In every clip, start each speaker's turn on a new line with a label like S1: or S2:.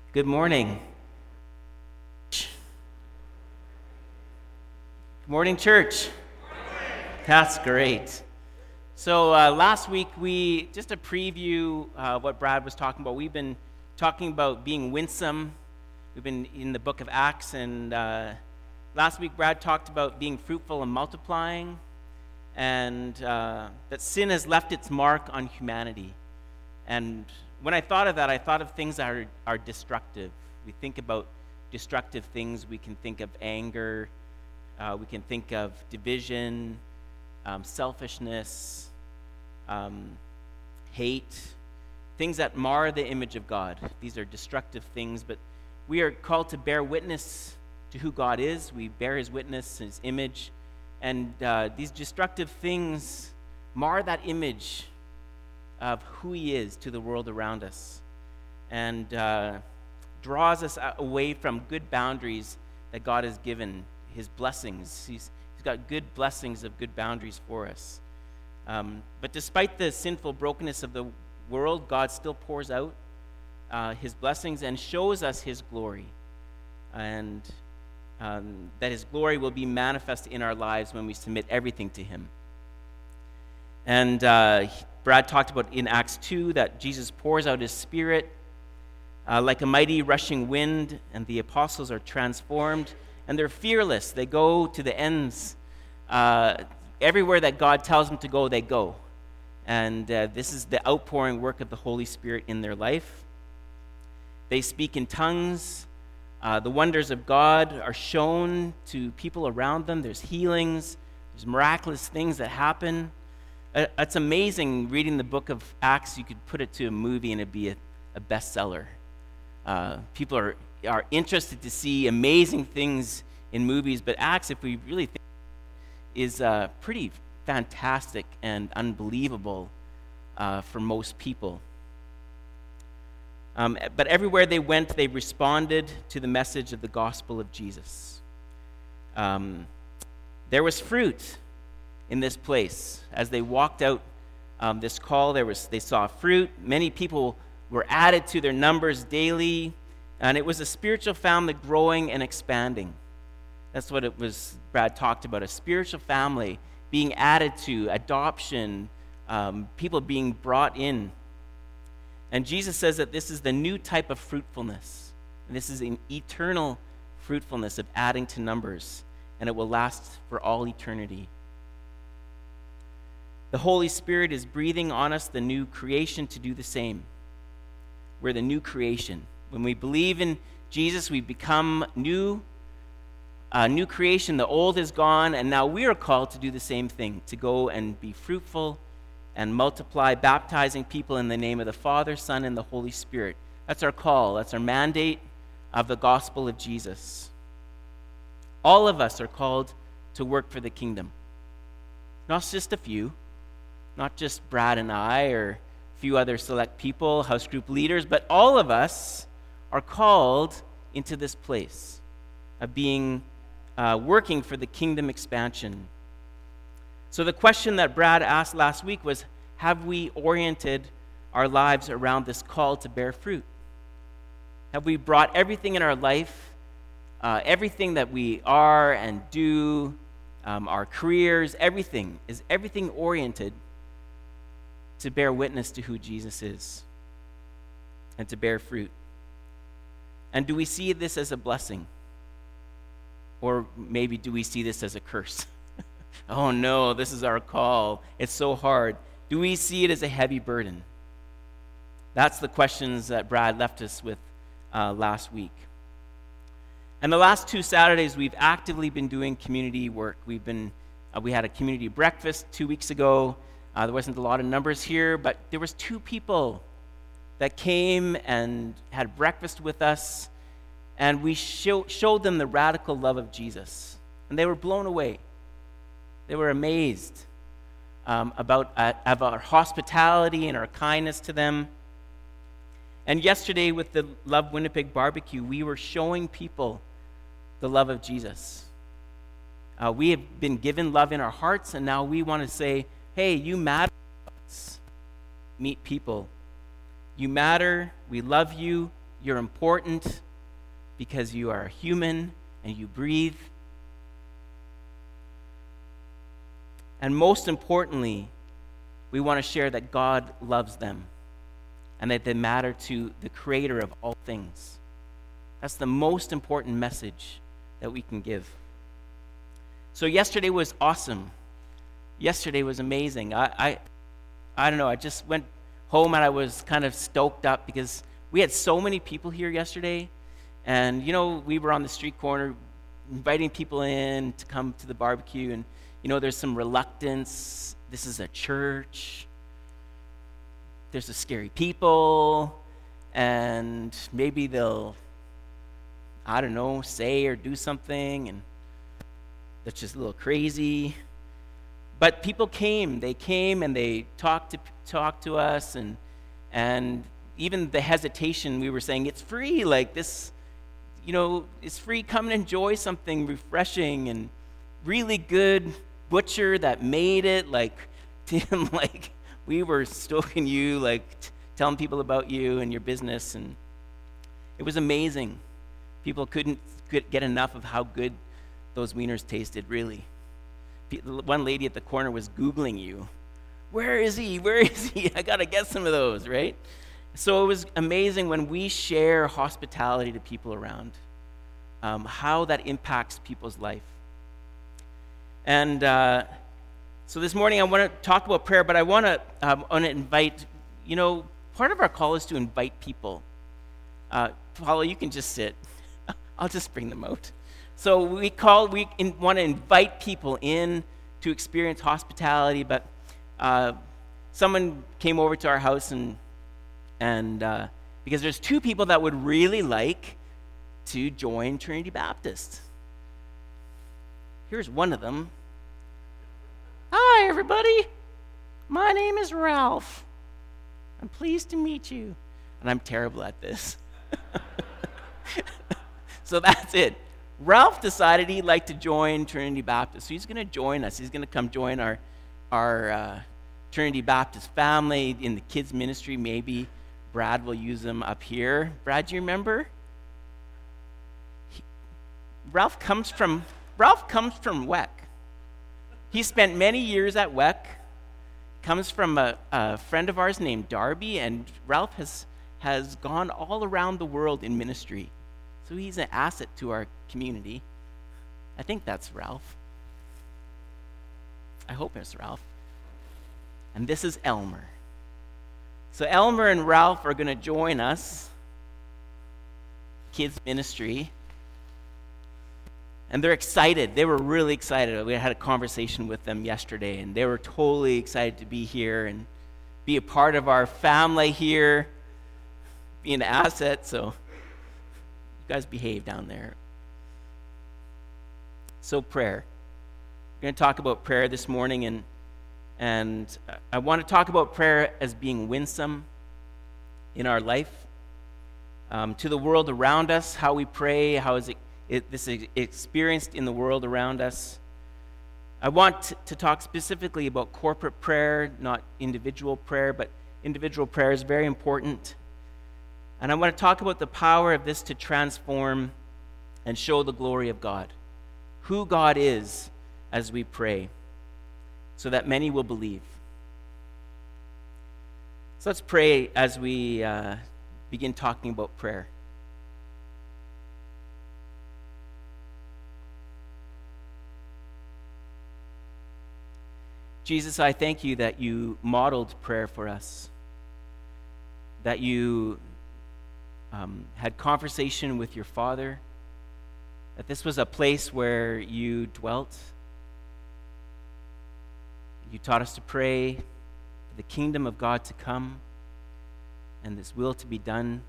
S1: Good morning. Good morning, church. That's great. So last week, just a preview what Brad was talking about. We've been talking about being winsome. We've been in the book of Acts, and last week Brad talked about being fruitful and multiplying, and that sin has left its mark on humanity. And when I thought of that, I thought of things that are destructive. We think about destructive things. We can think of anger. We can think of division, selfishness, hate, things that mar the image of God. These are destructive things, but we are called to bear witness to who God is. We bear his witness, his image, and these destructive things mar that image of who he is to the world around us, and draws us away from good boundaries that God has given, his blessings. He's got good blessings of good boundaries for us. But despite the sinful brokenness of the world, God still pours out his blessings and shows us his glory, and that his glory will be manifest in our lives when we submit everything to him. And Brad talked about in Acts 2 that Jesus pours out his Spirit like a mighty rushing wind, and the apostles are transformed, and they're fearless. They go to the ends. Everywhere that God tells them to go, they go. And this is the outpouring work of the Holy Spirit in their life. They speak in tongues. The wonders of God are shown to people around them. There's healings. There's miraculous things that happen. It's amazing reading the book of Acts. You could put it to a movie and it'd be a bestseller. People are interested to see amazing things in movies, but Acts, if we really think, is pretty fantastic and unbelievable for most people. But everywhere they went, they responded to the message of the gospel of Jesus. There was fruit in this place. As they walked out this call, they saw fruit. Many people were added to their numbers daily, and it was a spiritual family growing and expanding. That's what it was Brad talked about, a spiritual family being added to, adoption, people being brought in. And Jesus says that this is the new type of fruitfulness. And this is an eternal fruitfulness of adding to numbers, and it will last for all eternity. The Holy Spirit is breathing on us the new creation to do the same. We're the new creation. When we believe in Jesus, we become new creation. The old is gone, and now we are called to do the same thing, to go and be fruitful and multiply, baptizing people in the name of the Father, Son, and the Holy Spirit. That's our call. That's our mandate of the gospel of Jesus. All of us are called to work for the kingdom. Not just a few, not just Brad and I or a few other select people, house group leaders, but all of us are called into this place of being working for the kingdom expansion. So the question that Brad asked last week was, have we oriented our lives around this call to bear fruit? Have we brought everything in our life, everything that we are and do, our careers, everything oriented to bear witness to who Jesus is and to bear fruit? And do we see this as a blessing? Or maybe do we see this as a curse? Oh no, this is our call. It's so hard. Do we see it as a heavy burden? That's the questions that Brad left us with last week. And the last 2 Saturdays, we've actively been doing community work. We had a community breakfast 2 weeks ago. There wasn't a lot of numbers here, but there was 2 people that came and had breakfast with us, and we showed them the radical love of Jesus. And they were blown away. They were amazed about our hospitality and our kindness to them. And yesterday with the Love Winnipeg barbecue, we were showing people the love of Jesus. We have been given love in our hearts, and now we want to say, hey, you matter to us. Meet people. You matter. We love you. You're important because you are human and you breathe. And most importantly, we want to share that God loves them and that they matter to the Creator of all things. That's the most important message that we can give. So yesterday was awesome. Yesterday was amazing. I don't know, I just went home and I was kind of stoked up because we had so many people here yesterday. And, we were on the street corner inviting people in to come to the barbecue. And, there's some reluctance. This is a church. There's a scary people. And maybe they'll, say or do something. And that's just a little crazy. But people came. They came and they talked to us. And even the hesitation, we were saying, it's free. Like this, it's free. Come and enjoy something refreshing and really good butcher that made it. Like, Tim, like, we were stoking you, like, telling people about you and your business. And it was amazing. People couldn't get enough of how good those wieners tasted, really. One lady at the corner was Googling you. Where is he? Where is he? I got to get some of those, right? So it was amazing when we share hospitality to people around, how that impacts people's life. And so this morning I want to talk about prayer, but I want to invite, part of our call is to invite people. Paula, you can just sit. I'll just bring them out. So we want to invite people in to experience hospitality, but someone came over to our house and because there's two people that would really like to join Trinity Baptist. Here's one of them. Hi, everybody. My name is Ralph. I'm pleased to meet you. And I'm terrible at this. So that's it. Ralph decided he'd like to join Trinity Baptist. So he's going to join us. He's going to come join our Trinity Baptist family in the kids' ministry. Maybe Brad will use him up here. Brad, do you remember? Ralph comes from WEC. He spent many years at WEC. Comes from a friend of ours named Darby, and Ralph has gone all around the world in ministry. So he's an asset to our community. I think that's Ralph. I hope it's Ralph. And this is Elmer. So Elmer and Ralph are going to join us, kids ministry. And they're excited. They were really excited. We had a conversation with them yesterday, and they were totally excited to be here and be a part of our family here, be an asset. So you guys behave down there. So prayer. We're going to talk about prayer this morning, and I want to talk about prayer as being winsome in our life, to the world around us, how we pray, how is this is experienced in the world around us. I want to talk specifically about corporate prayer, not individual prayer, but individual prayer is very important. And I want to talk about the power of this to transform and show the glory of God, who God is as we pray, so that many will believe. So let's pray as we begin talking about prayer. Jesus, I thank you that you modeled prayer for us, that you had conversation with your Father, that this was a place where you dwelt. You taught us to pray for the kingdom of God to come and this will to be done.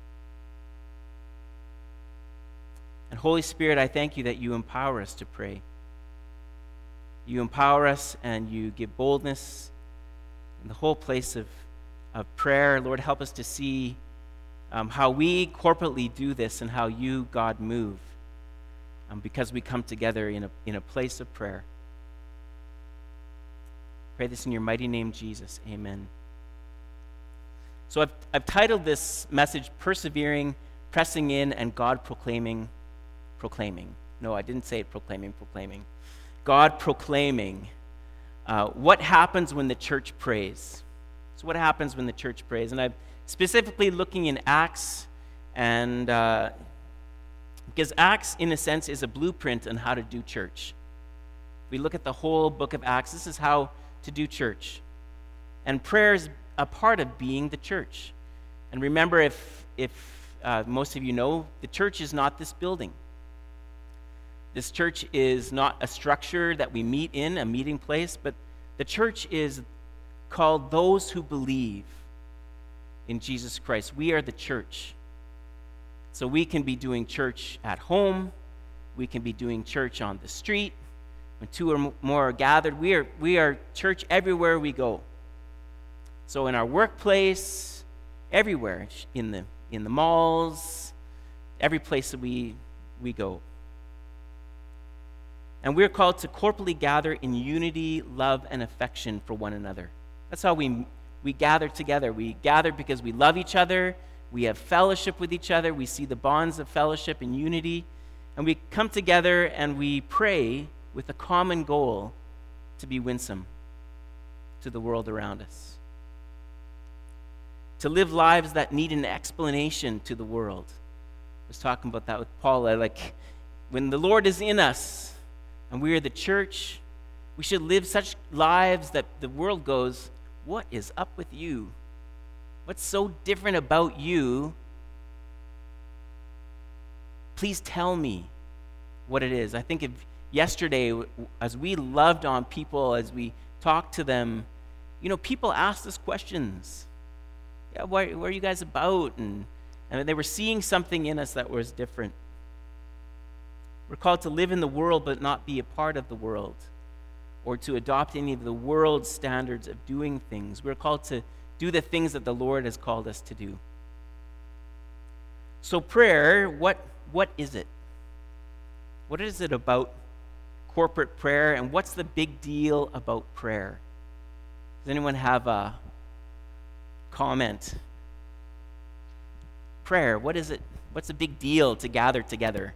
S1: And Holy Spirit, I thank you that you empower us to pray. You empower us and you give boldness in the whole place of prayer. Lord, help us to see how we corporately do this and how you, God, move because we come together in a place of prayer. Pray this in your mighty name, Jesus. Amen. So I've titled this message, Persevering pressing in, and God proclaiming. No, I didn't say it proclaiming. God proclaiming. What happens when the church prays? So what happens when the church prays? And I'm specifically looking in Acts, and because Acts, in a sense, is a blueprint on how to do church. We look at the whole book of Acts. This is how to do church. And prayer is a part of being the church. And remember, if most of you know, the church is not this building. This church is not a structure that we meet in, a meeting place, but the church is called those who believe in Jesus Christ. We are the church. So we can be doing church at home. We can be doing church on the street. When two or more are gathered, we are church everywhere we go. So in our workplace, everywhere, in the malls, every place that we go. And we're called to corporately gather in unity, love, and affection for one another. That's how we gather together. We gather because we love each other. We have fellowship with each other. We see the bonds of fellowship and unity. And we come together and we pray with a common goal to be winsome to the world around us. To live lives that need an explanation to the world. I was talking about that with Paula. Like, when the Lord is in us, and we are the church, we should live such lives that the world goes, what is up with you? What's so different about you? Please tell me what it is. I think of yesterday, as we loved on people, as we talked to them, people asked us questions. Yeah, what are you guys about? And they were seeing something in us that was different. We're called to live in the world but not be a part of the world, or to adopt any of the world's standards of doing things. We're called to do the things that the Lord has called us to do. So prayer, what is it? What is it about corporate prayer, and what's the big deal about prayer? Does anyone have a comment? Prayer, what is it? What's the big deal to gather together?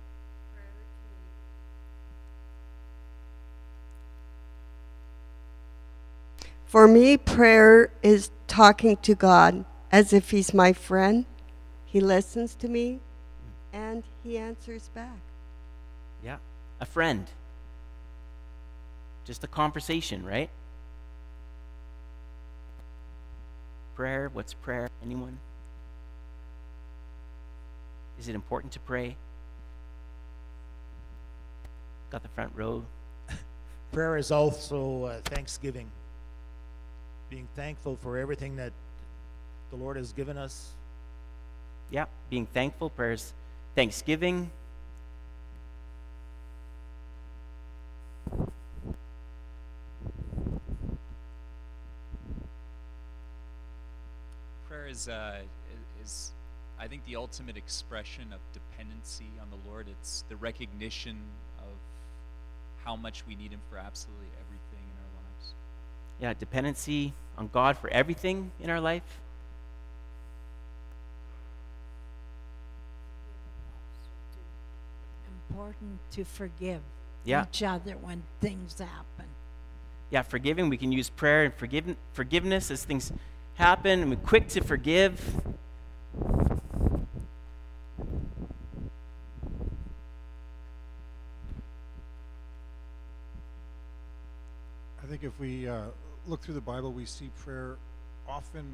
S2: For me, prayer is talking to God as if He's my friend. He listens to me, and He answers back.
S1: Yeah, a friend. Just a conversation, right? Prayer, what's prayer? Anyone? Is it important to pray? Got the front row.
S3: Prayer is also thanksgiving. Being thankful for everything that the Lord has given us.
S1: Yeah, being thankful. Prayers, thanksgiving.
S4: Prayer is I think, the ultimate expression of dependency on the Lord. It's the recognition of how much we need Him for absolutely everything in our lives.
S1: Yeah, dependency on God for everything in our life.
S5: Important to forgive
S1: each
S5: other when things happen.
S1: Yeah, forgiving. We can use prayer and forgiveness as things happen, and we're quick to forgive.
S6: I think if we look through the Bible, we see prayer often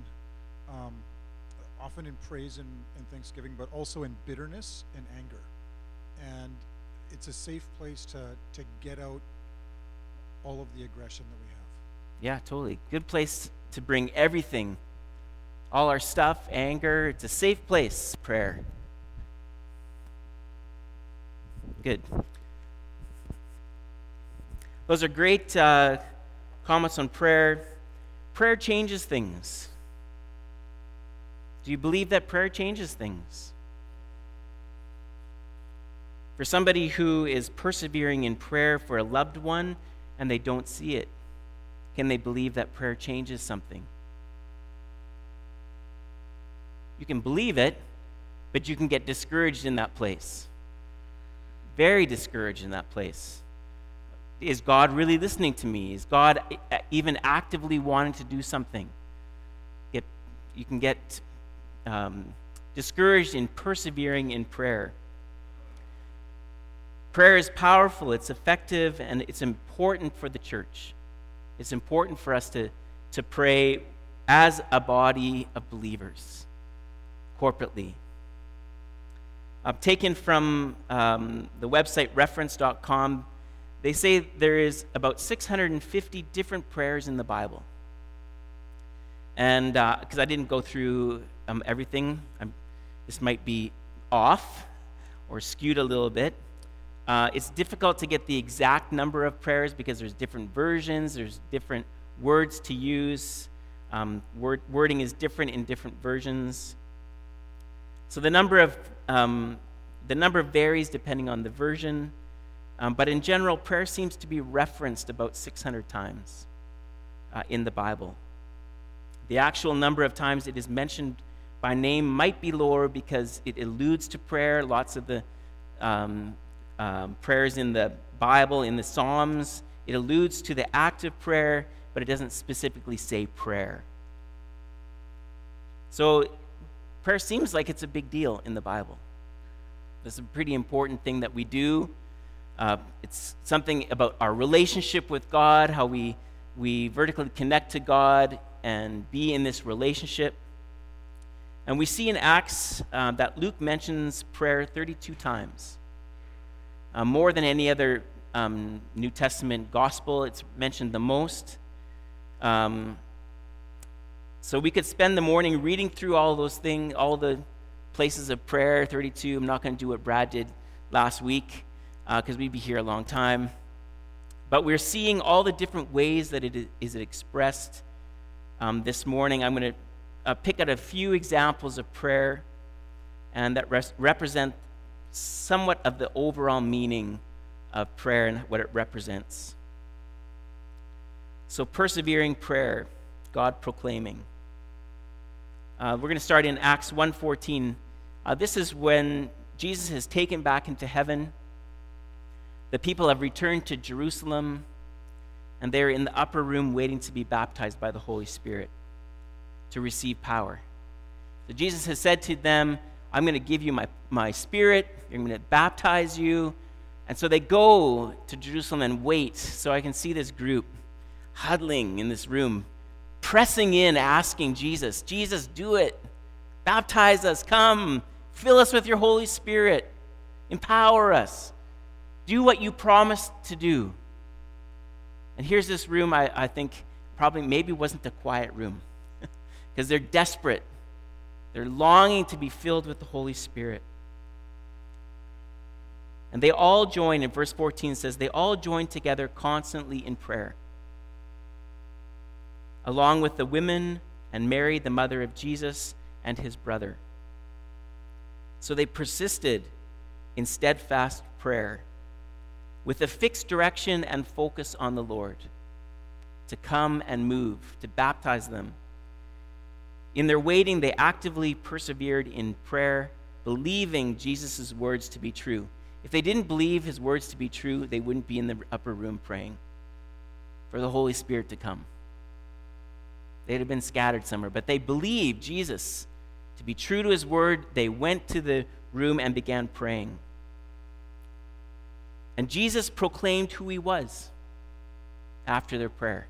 S6: in praise and thanksgiving, but also in bitterness and anger. And it's a safe place to get out all of the aggression that we have.
S1: Yeah, totally. Good place to bring everything, all our stuff, anger. It's a safe place, prayer. Good. Those are great comments on prayer. Prayer changes things. Do you believe that prayer changes things? For somebody who is persevering in prayer for a loved one and they don't see it, can they believe that prayer changes something? You can believe it, but you can get discouraged in that place. Very discouraged in that place. Is God really listening to me? Is God even actively wanting to do something? You can get discouraged in persevering in prayer. Prayer is powerful, it's effective, and it's important for the church. It's important for us to pray as a body of believers, corporately. Taken from the website reference.com, they say there is about 650 different prayers in the Bible. And because I didn't go through everything, this might be off or skewed a little bit. It's difficult to get the exact number of prayers because there's different versions, there's different words to use. Wording is different in different versions. So the number varies depending on the version, but in general, prayer seems to be referenced about 600 times in the Bible. The actual number of times it is mentioned by name might be lower because it alludes to prayer. Lots of the prayers in the Bible, in the Psalms, it alludes to the act of prayer, but it doesn't specifically say prayer. So prayer seems like it's a big deal in the Bible. It's a pretty important thing that we do. It's something about our relationship with God, how we vertically connect to God and be in this relationship. And we see in Acts that Luke mentions prayer 32 times. More than any other New Testament gospel, it's mentioned the most. So we could spend the morning reading through all those things, all the places of prayer, 32. I'm not going to do what Brad did last week because we'd be here a long time. But we're seeing all the different ways that it is expressed. This morning, I'm going to pick out a few examples of prayer and that represent somewhat of the overall meaning of prayer and what it represents. So persevering prayer, God proclaiming. We're going to start in Acts 1:14. This is when Jesus is taken back into heaven. The people have returned to Jerusalem, and they're in the upper room waiting to be baptized by the Holy Spirit to receive power. So Jesus has said to them, I'm going to give you my spirit, I'm going to baptize you. And so they go to Jerusalem and wait. So I can see this group huddling in this room, pressing in, asking Jesus, Jesus, do it. Baptize us, come, fill us with your Holy Spirit, empower us, do what you promised to do. And here's this room, I think probably maybe wasn't a quiet room because they're desperate. They're longing to be filled with the Holy Spirit. And they all join, in verse 14 says, they all joined together constantly in prayer, along with the women and Mary, the mother of Jesus, and his brother. So they persisted in steadfast prayer, with a fixed direction and focus on the Lord, to come and move, to baptize them. In their waiting, they actively persevered in prayer, believing Jesus' words to be true. If they didn't believe his words to be true, they wouldn't be in the upper room praying for the Holy Spirit to come. They'd have been scattered somewhere, but they believed Jesus to be true to his word. They went to the room and began praying. And Jesus proclaimed who he was after their prayer.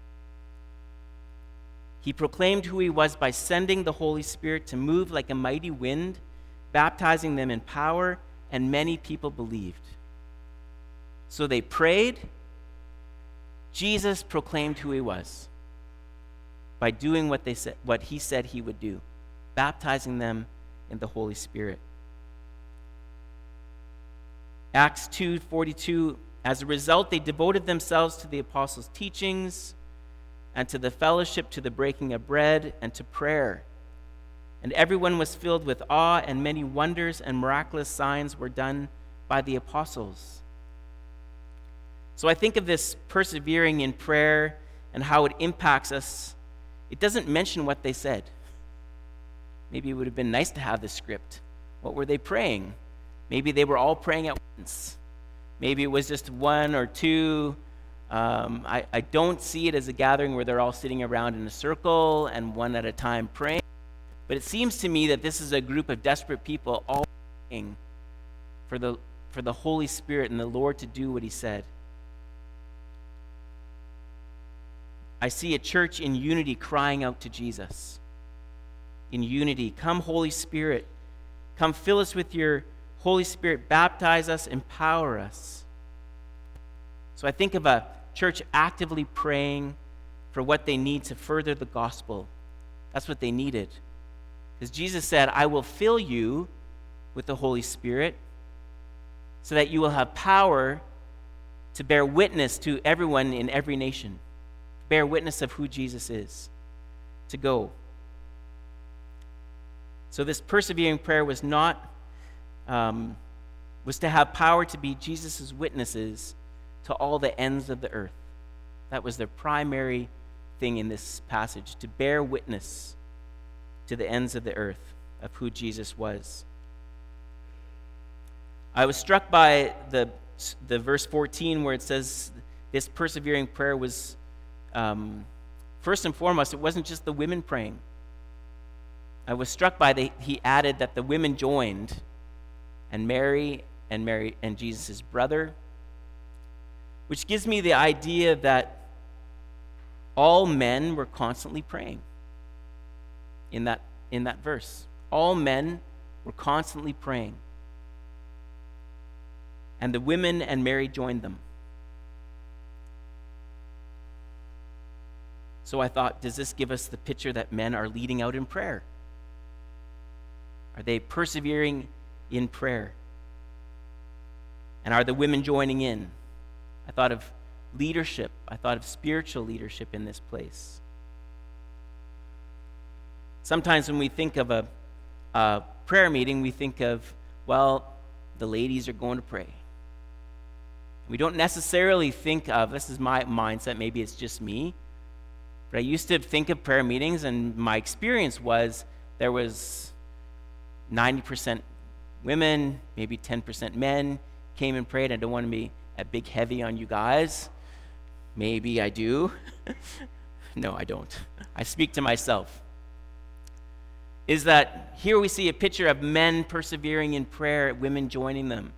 S1: He proclaimed who he was by sending the Holy Spirit to move like a mighty wind, baptizing them in power, and many people believed. So they prayed. Jesus proclaimed who he was by doing what he said he would do, baptizing them in the Holy Spirit. Acts 2:42, as a result, they devoted themselves to the apostles' teachings and to the fellowship, to the breaking of bread, and to prayer. And everyone was filled with awe, and many wonders and miraculous signs were done by the apostles. So I think of this persevering in prayer and how it impacts us. It doesn't mention what they said. Maybe it would have been nice to have the script What were they praying? Maybe they were all praying at once. Maybe it was just one or two. I don't see it as a gathering where they're all sitting around in a circle and one at a time praying. But it seems to me that this is a group of desperate people all praying for the Holy Spirit and the Lord to do what he said. I see a church in unity crying out to Jesus. In unity. Come, Holy Spirit. Come fill us with your Holy Spirit. Baptize us. Empower us. So I think of a church actively praying for what they need to further the gospel. That's what they needed. Because Jesus said, I will fill you with the Holy Spirit so that you will have power to bear witness to everyone in every nation. Bear witness of who Jesus is. To go. So this persevering prayer was not, was to have power to be Jesus' witnesses to all the ends of the earth. That was their primary thing in this passage, to bear witness to the ends of the earth of who Jesus was. I was struck by the verse 14 where it says this persevering prayer was, first and foremost, it wasn't just the women praying. I was struck by he added that the women joined, and Mary and Jesus' brother, which gives me the idea that all men were constantly praying in that verse. All men were constantly praying. And the women and Mary joined them. So I thought, does this give us the picture that men are leading out in prayer? Are they persevering in prayer? And are the women joining in? I thought of leadership. I thought of spiritual leadership in this place. Sometimes when we think of a prayer meeting, we think of, well, the ladies are going to pray. We don't necessarily think of, this is my mindset, maybe it's just me, but I used to think of prayer meetings, and my experience was there was 90% women, maybe 10% men came and prayed. I don't want to be a big heavy on you guys. Maybe I do. No, I don't. I speak to myself. Is that here we see a picture of men persevering in prayer, women joining them.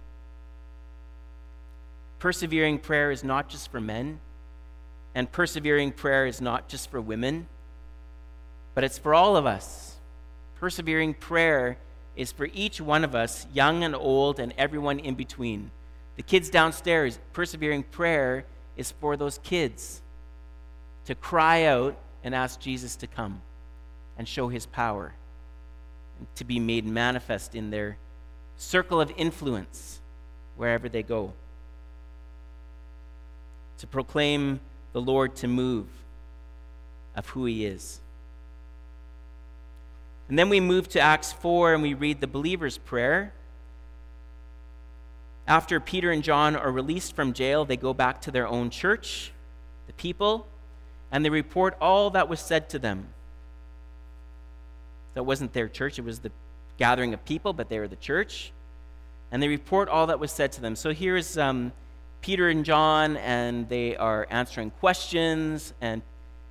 S1: Persevering prayer is not just for men, and persevering prayer is not just for women, but it's for all of us. Persevering prayer is for each one of us, young and old, and everyone in between. The kids downstairs, persevering prayer is for those kids to cry out and ask Jesus to come and show his power, and to be made manifest in their circle of influence wherever they go. To proclaim the Lord to move of who he is. And then we move to Acts 4 and we read the believer's prayer. After Peter and John are released from jail, they go back to their own church, the people, and they report all that was said to them. That wasn't their church, it was the gathering of people, but they were the church. And they report all that was said to them. So here's Peter and John, and they are answering questions, and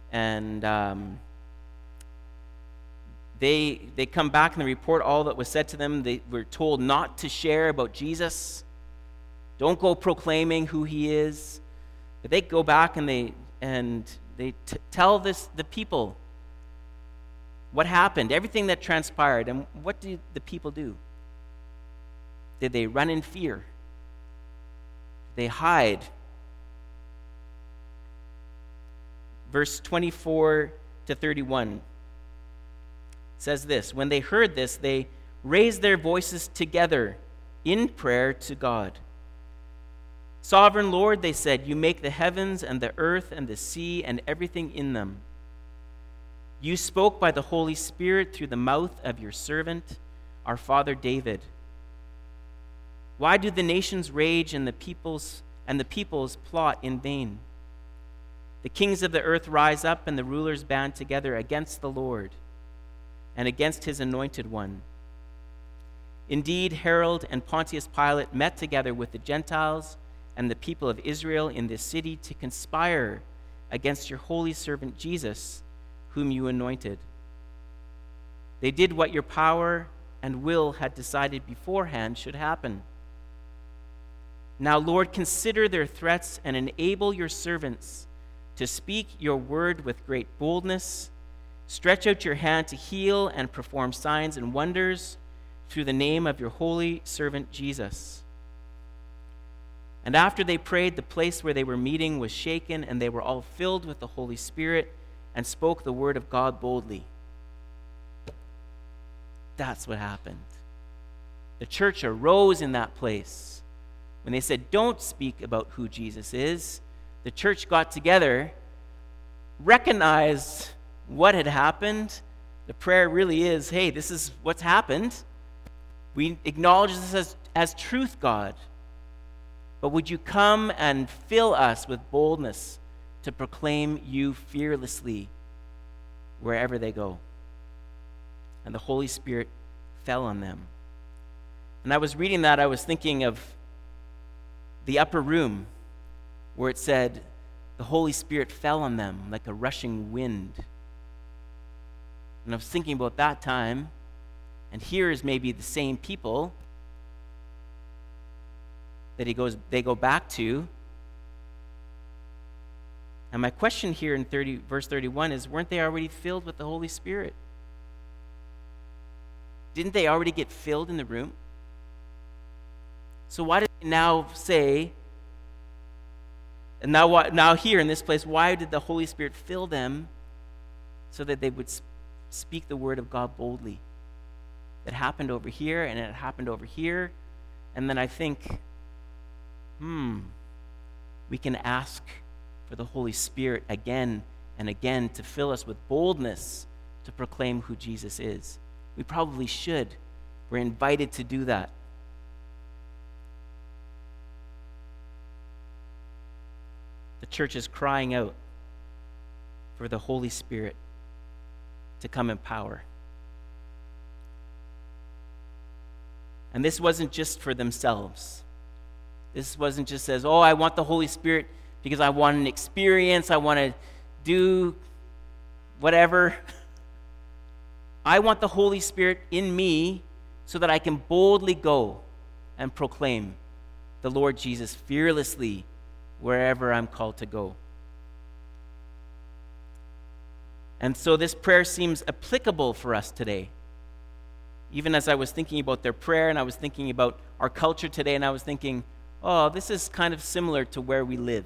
S1: they come back and they report all that was said to them. They were told not to share about Jesus. Don't go proclaiming who he is. But they go back and they tell the people what happened, everything that transpired. And what did the people do? Did they run in fear? Did they hide? Verse 24 to 31 says this: when they heard this, they raised their voices together in prayer to God. Sovereign Lord, they said, you make the heavens and the earth and the sea and everything in them. You spoke by the Holy Spirit through the mouth of your servant, our father David. Why do the nations rage and the peoples plot in vain? The kings of the earth rise up and the rulers band together against the Lord and against his anointed one. Indeed, Herod and Pontius Pilate met together with the Gentiles and the people of Israel in this city to conspire against your holy servant Jesus, whom you anointed. They did what your power and will had decided beforehand should happen. Now, Lord, consider their threats and enable your servants to speak your word with great boldness. Stretch out your hand to heal and perform signs and wonders through the name of your holy servant Jesus. And after they prayed, the place where they were meeting was shaken, and they were all filled with the Holy Spirit and spoke the word of God boldly. That's what happened. The church arose in that place. When they said, don't speak about who Jesus is, the church got together, recognized what had happened. The prayer really is, hey, this is what's happened. We acknowledge this as truth, God. But would you come and fill us with boldness to proclaim you fearlessly wherever they go? And the Holy Spirit fell on them. And I was reading that, I was thinking of the upper room where it said the Holy Spirit fell on them like a rushing wind. And I was thinking about that time, and here is maybe the same people that they go back to. And my question here in verse 31 is, weren't they already filled with the Holy Spirit? Didn't they already get filled in the room? So why did they now say, and now here in this place, why did the Holy Spirit fill them so that they would speak the word of God boldly? It happened over here, and it happened over here. And then I think, we can ask for the Holy Spirit again and again to fill us with boldness to proclaim who Jesus is. We probably should. We're invited to do that. The church is crying out for the Holy Spirit to come in power. And this wasn't just for themselves. This wasn't just as, oh, I want the Holy Spirit because I want an experience, I want to do whatever. I want the Holy Spirit in me so that I can boldly go and proclaim the Lord Jesus fearlessly wherever I'm called to go. And so this prayer seems applicable for us today. Even as I was thinking about their prayer, and I was thinking about our culture today, and I was thinking, oh, this is kind of similar to where we live.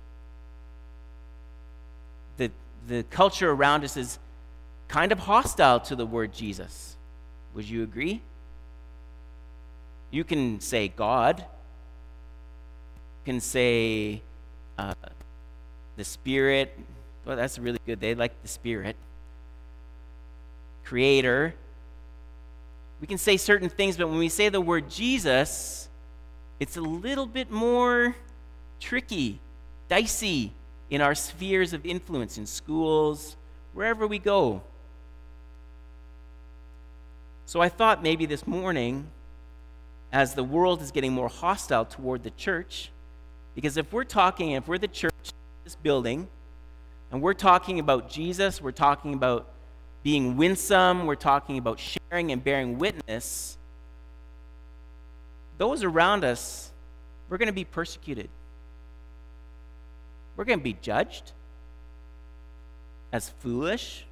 S1: The culture around us is kind of hostile to the word Jesus. Would you agree? You can say God. You can say the Spirit. Well, that's really good. They like the Spirit. Creator. We can say certain things, but when we say the word Jesus, it's a little bit more tricky, dicey in our spheres of influence, in schools, wherever we go. So I thought maybe this morning, as the world is getting more hostile toward the church, because if we're the church, this building, and we're talking about Jesus, we're talking about being winsome, we're talking about sharing and bearing witness, those around us, we're going to be persecuted. We're going to be judged as foolish.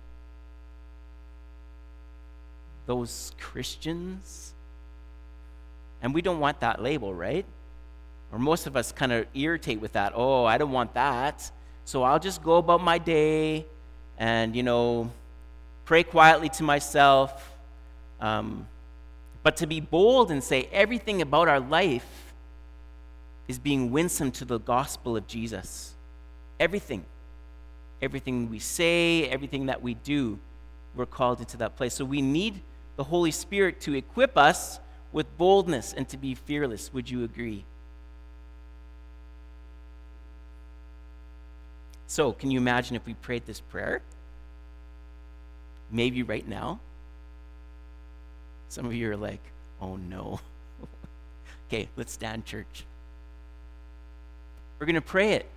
S1: Those Christians. And we don't want that label, right? Or most of us kind of irritate with that. Oh, I don't want that. So I'll just go about my day and, pray quietly to myself. But to be bold and say everything about our life is being winsome to the gospel of Jesus. Everything. Everything we say, everything that we do, we're called into that place. So we need the Holy Spirit to equip us with boldness and to be fearless. Would you agree? So, can you imagine if we prayed this prayer? Maybe right now. Some of you are like, Oh no. Okay, let's stand, church. We're going to pray it.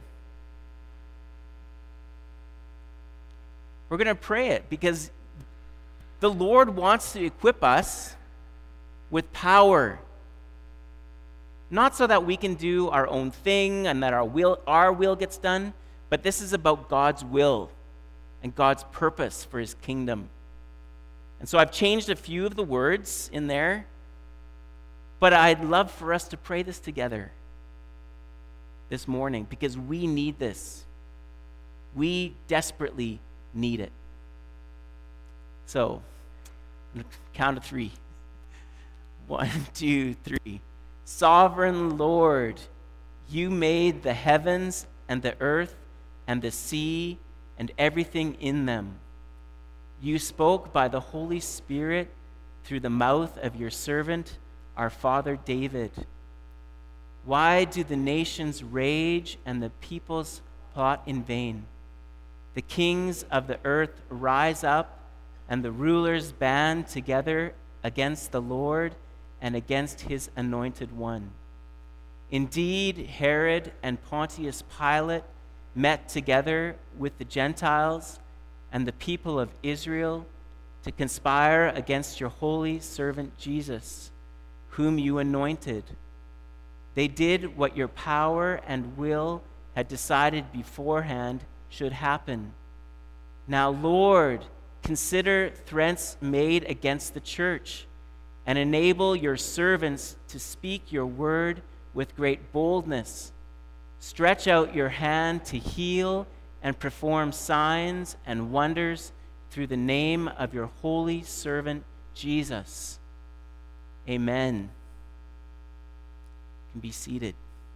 S1: We're going to pray it because the Lord wants to equip us with power. Not so that we can do our own thing and that our will gets done, but this is about God's will and God's purpose for his kingdom. And so I've changed a few of the words in there, but I'd love for us to pray this together this morning because we need this. We desperately need it. So, count to 3. 1, 2, 3. Sovereign Lord, you made the heavens and the earth and the sea and everything in them. You spoke by the Holy Spirit through the mouth of your servant, our father David. Why do the nations rage and the peoples plot in vain? The kings of the earth rise up, and the rulers band together against the Lord and against his anointed one. Indeed, Herod and Pontius Pilate met together with the Gentiles and the people of Israel to conspire against your holy servant Jesus, whom you anointed. They did what your power and will had decided beforehand should happen. Now, Lord, consider threats made against the church and enable your servants to speak your word with great boldness. Stretch out your hand to heal and perform signs and wonders through the name of your holy servant Jesus. Amen. You can be seated.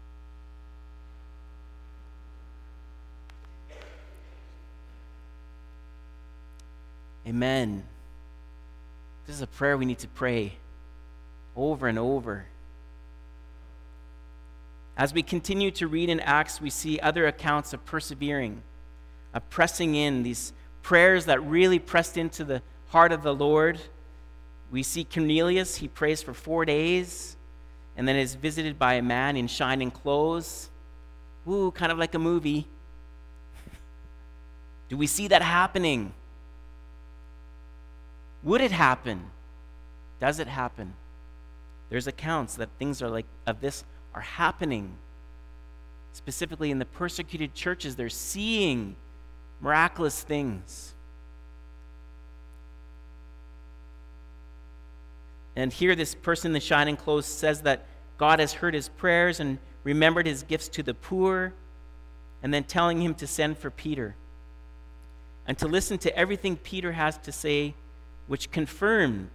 S1: Amen. This is a prayer we need to pray over and over. As we continue to read in Acts, we see other accounts of persevering, of pressing in, these prayers that really pressed into the heart of the Lord. We see Cornelius, he prays for 4 days and then is visited by a man in shining clothes. Ooh, kind of like a movie. Do we see that happening? Would it happen? Does it happen? There's accounts that things are like of this are happening. Specifically in the persecuted churches, they're seeing miraculous things. And here this person in the shining clothes says that God has heard his prayers and remembered his gifts to the poor, and then telling him to send for Peter and to listen to everything Peter has to say, which confirmed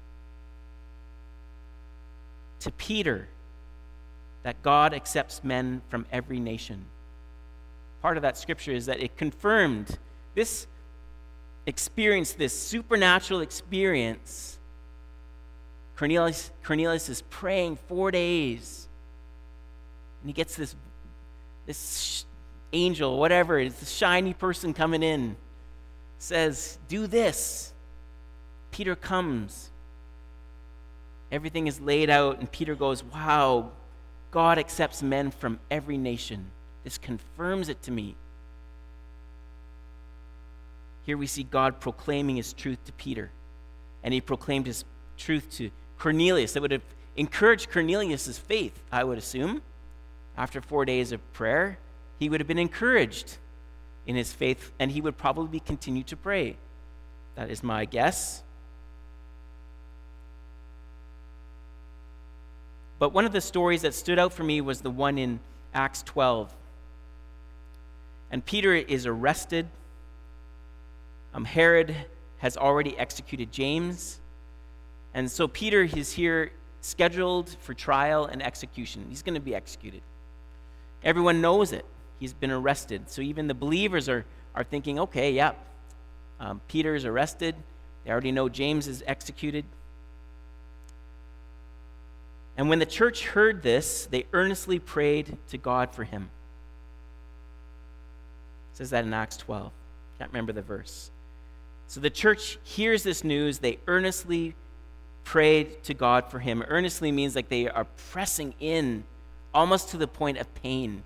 S1: to Peter that God accepts men from every nation. Part of that scripture is that it confirmed this experience, this supernatural experience. Cornelius is praying 4 days, and he gets this angel, whatever, it's a shiny person coming in, says, do this. Peter comes. Everything is laid out, and Peter goes, wow, God accepts men from every nation. This confirms it to me. Here we see God proclaiming his truth to Peter, and he proclaimed his truth to Cornelius. That would have encouraged Cornelius' faith, I would assume. After 4 days of prayer, he would have been encouraged in his faith, and he would probably continue to pray. That is my guess. But one of the stories that stood out for me was the one in Acts 12. And Peter is arrested. Herod has already executed James. And so Peter is here scheduled for trial and execution. He's going to be executed. Everyone knows it. He's been arrested. So even the believers are thinking, okay, yeah, Peter is arrested. They already know James is executed. And when the church heard this, they earnestly prayed to God for him. It says that in Acts 12. Can't remember the verse. So the church hears this news. They earnestly prayed to God for him. Earnestly means like they are pressing in almost to the point of pain.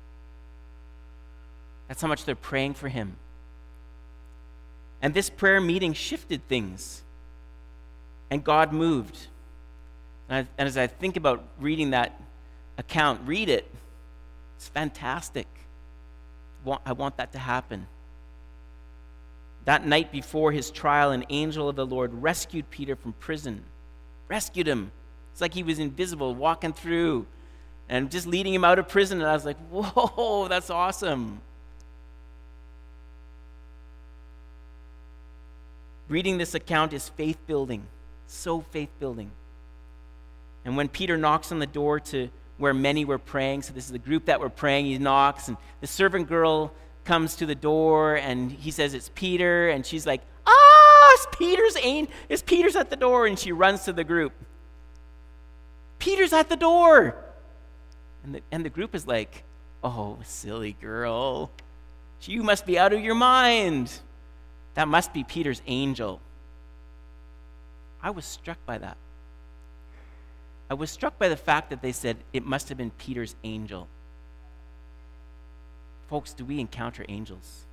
S1: That's how much they're praying for him. And this prayer meeting shifted things. And God moved. And as I think about reading that account, read it. It's fantastic. I want that to happen. That night before his trial, an angel of the Lord rescued Peter from prison. Rescued him. It's like he was invisible, walking through and just leading him out of prison. And I was like, whoa, that's awesome. Reading this account is faith-building. So faith-building. And when Peter knocks on the door to where many were praying, so this is the group that were praying, he knocks, and the servant girl comes to the door, and he says it's Peter, and she's like, it's Peter's at the door, and she runs to the group. Peter's at the door! And the group is like, oh, silly girl. You must be out of your mind. That must be Peter's angel. I was struck by that. I was struck by the fact that they said it must have been Peter's angel. Folks, do we encounter angels?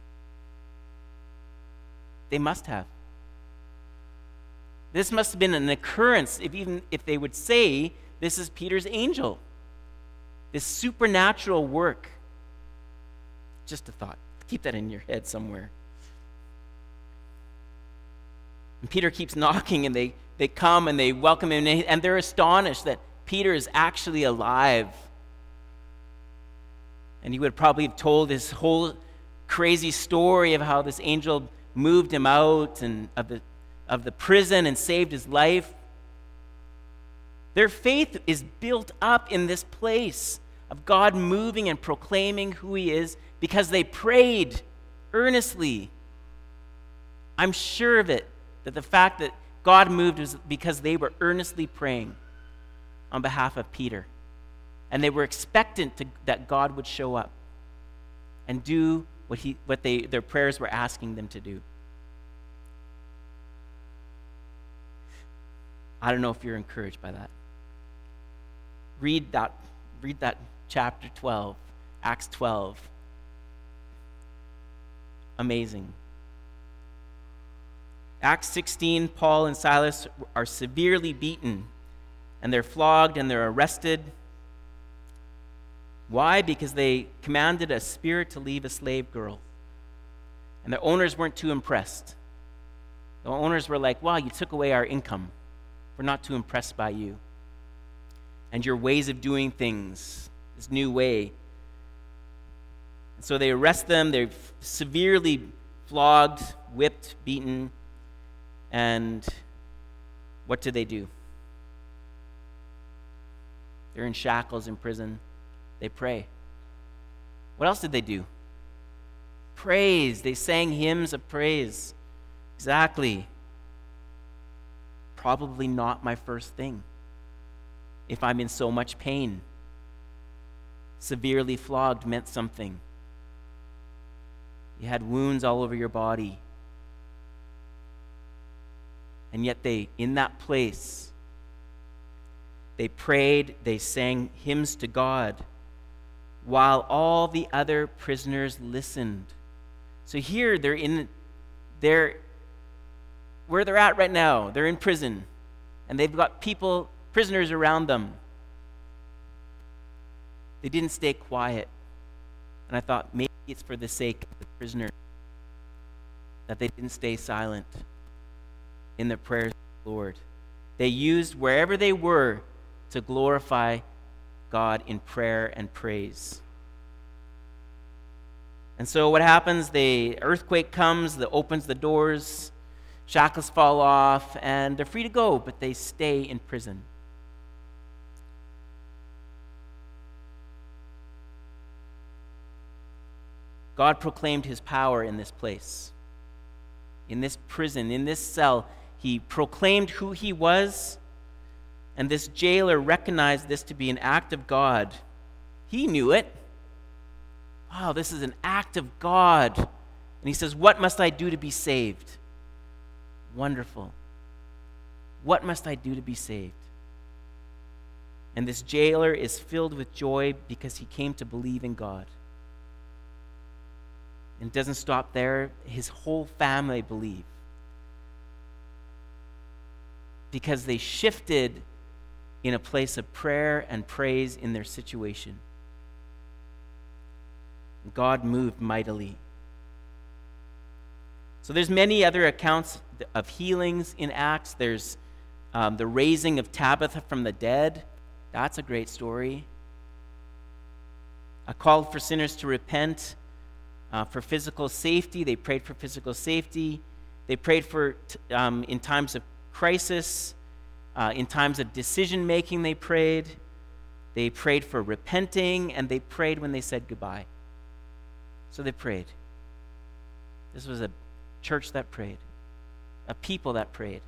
S1: They must have. This must have been an occurrence, even if they would say this is Peter's angel. This supernatural work. Just a thought. Keep that in your head somewhere. And Peter keeps knocking, and they come and they welcome him, and they're astonished that Peter is actually alive. And he would probably have told his whole crazy story of how this angel moved him out and of the prison and saved his life. Their faith is built up in this place of God moving and proclaiming who he is because they prayed earnestly. I'm sure of it, that the fact that God moved was because they were earnestly praying on behalf of Peter. And they were expectant that God would show up and do what their prayers were asking them to do. I don't know if you're encouraged by that. Read that chapter 12, Acts 12. Amazing. Acts 16, Paul and Silas are severely beaten, and they're flogged and they're arrested. Why? Because they commanded a spirit to leave a slave girl. And their owners weren't too impressed. The owners were like, wow, you took away our income. We're not too impressed by you and your ways of doing things, this new way. And so they arrest them. They're severely flogged, whipped, beaten. And what do? They're in shackles in prison. They pray. What else did they do? Praise. They sang hymns of praise. Exactly. Probably not my first thing if I'm in so much pain. Severely flogged meant something. You had wounds all over your body. And yet in that place, they prayed, they sang hymns to God, while all the other prisoners listened. So here they're where they're at right now. They're in prison, and they've got prisoners around them. They didn't stay quiet. And I thought maybe it's for the sake of the prisoner that they didn't stay silent in their prayers to the Lord. They used wherever they were to glorify God in prayer and praise. And so what happens? The earthquake comes, that opens the doors, shackles fall off, and they're free to go, but they stay in prison. God proclaimed his power in this place. In this prison, in this cell, he proclaimed who he was, and this jailer recognized this to be an act of God. He knew it. Wow, this is an act of God. And he says, what must I do to be saved? Wonderful. What must I do to be saved? And this jailer is filled with joy because he came to believe in God. And it doesn't stop there. His whole family believe. Because they shifted in a place of prayer and praise in their situation. God moved mightily. So there's many other accounts of healings in Acts. There's the raising of Tabitha from the dead. That's a great story. A call for sinners to repent for physical safety. They prayed for physical safety. They prayed for in times of crisis, in times of decision-making they prayed. They prayed for repenting, and they prayed when they said goodbye. So they prayed. This was a church that prayed, a people that prayed.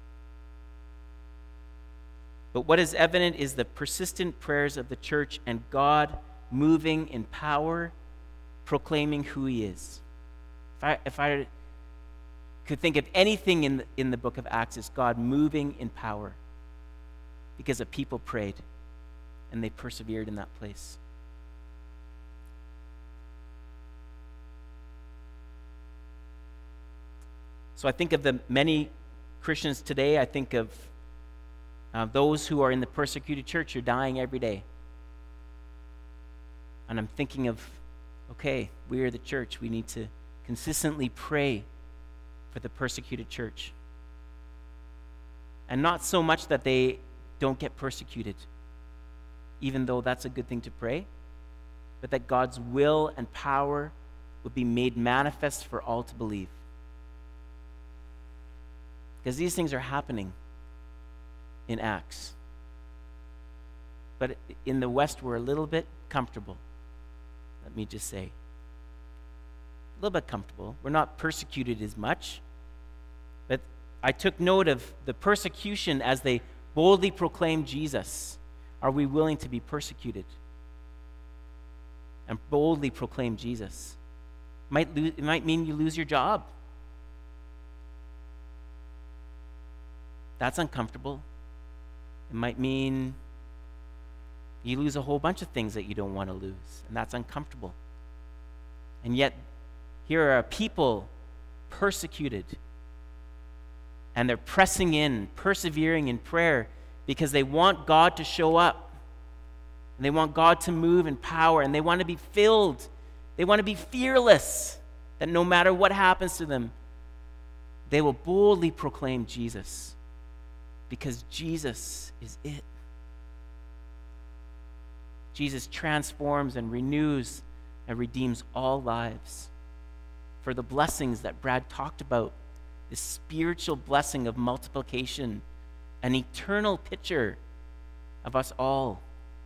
S1: But what is evident is the persistent prayers of the church and God moving in power, proclaiming who he is. If I could think of anything in the book of Acts, it's God moving in power because a people prayed and they persevered in that place. So I think of the many Christians today. I think of those who are in the persecuted church are dying every day. And I'm thinking of, okay, we are the church. We need to consistently pray for the persecuted church. And not so much that they don't get persecuted, even though that's a good thing to pray, but that God's will and power would be made manifest for all to believe. Because these things are happening in Acts. But in the West, we're a little bit comfortable. Let me just say. A little bit comfortable. We're not persecuted as much. But I took note of the persecution as they boldly proclaim Jesus. Are we willing to be persecuted and boldly proclaim Jesus? It might mean you lose your job. That's uncomfortable. It might mean you lose a whole bunch of things that you don't want to lose, and that's uncomfortable. And yet, here are people persecuted, and they're pressing in, persevering in prayer because they want God to show up, and they want God to move in power, and they want to be filled. They want to be fearless, that no matter what happens to them, they will boldly proclaim Jesus. Because Jesus is it. Jesus transforms and renews and redeems all lives. For the blessings that Brad talked about, this spiritual blessing of multiplication, an eternal picture of us all.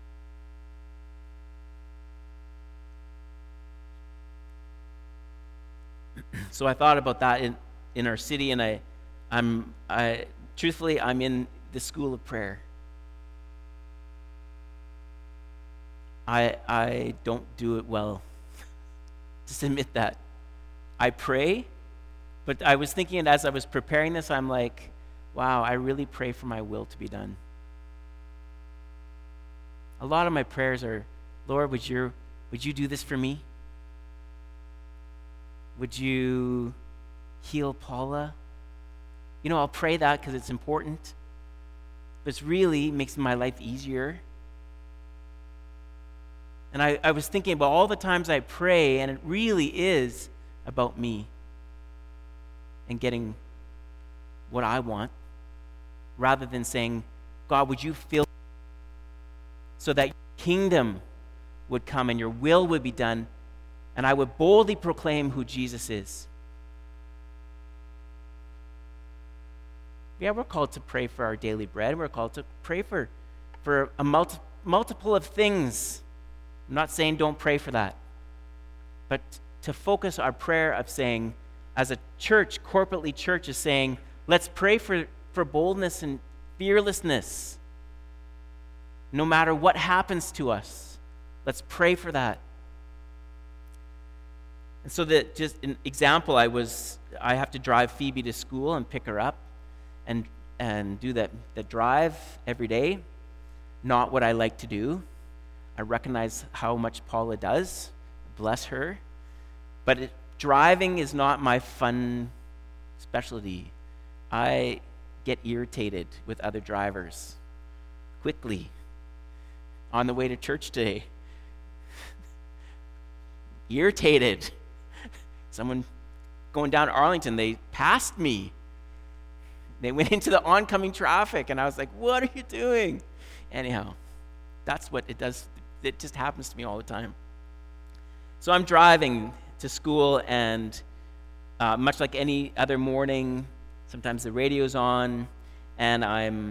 S1: So I thought about that in our city, and truthfully, I'm in the school of prayer. I don't do it well. Just admit that. I pray, but I was thinking as I was preparing this, I'm like, wow, I really pray for my will to be done. A lot of my prayers are, Lord, would you do this for me? Would you heal Paula? You know, I'll pray that because it's important, but it's really makes my life easier. And I was thinking about all the times I pray, and it really is about me and getting what I want, rather than saying, God, would you fill so that your kingdom would come and your will would be done, and I would boldly proclaim who Jesus is. Yeah, we're called to pray for our daily bread. We're called to pray for a multiple of things. I'm not saying don't pray for that. But to focus our prayer of saying, as a church, corporately church is saying, let's pray for boldness and fearlessness. No matter what happens to us, let's pray for that. And so that just an example, I have to drive Phoebe to school and pick her up. And and do that drive every day. Not what I like to do. I recognize how much Paula does. Bless her. But driving is not my fun specialty. I get irritated with other drivers quickly on the way to church today. Irritated. Someone going down Arlington, they passed me. They went into the oncoming traffic, and I was like, what are you doing? Anyhow, that's what it does. It just happens to me all the time. So I'm driving to school, and much like any other morning, sometimes the radio's on, and